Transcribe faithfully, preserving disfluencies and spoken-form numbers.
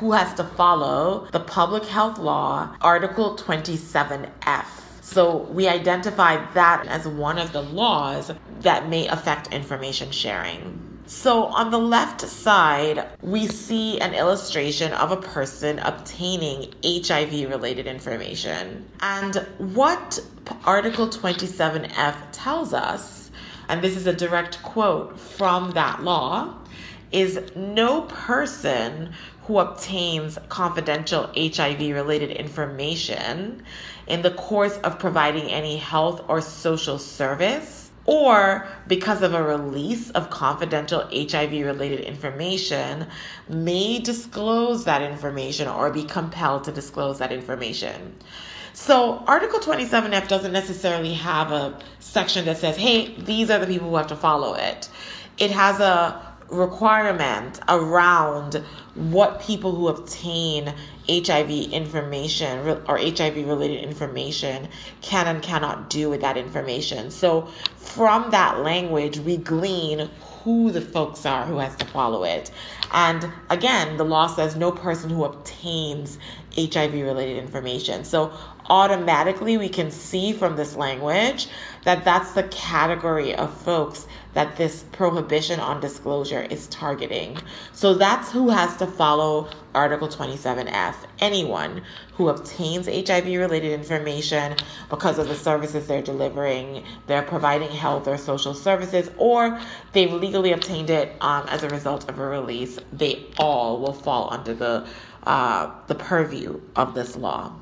who has to follow the Public Health Law, Article twenty-seven F. So we identify that as one of the laws that may affect information sharing. So on the left side, we see an illustration of a person obtaining H I V-related information. And what Article twenty-seven F tells us, and this is a direct quote from that law, is no person who obtains confidential H I V-related information in the course of providing any health or social service, or because of a release of confidential H I V-related information, may disclose that information or be compelled to disclose that information. So Article twenty-seven F doesn't necessarily have a section that says, hey, these are the people who have to follow it. It has a requirement around what people who obtain H I V information or H I V related information can and cannot do with that information. So from that language, we glean who the folks are who has to follow it. And again, the law says no person who obtains H I V related information. So automatically we can see from this language that that's the category of folks that this prohibition on disclosure is targeting. So that's who has to follow Article twenty-seven F. Anyone who obtains H I V-related information because of the services they're delivering, they're providing health or social services, or they've legally obtained it um, as a result of a release, they all will fall under the uh, the purview of this law.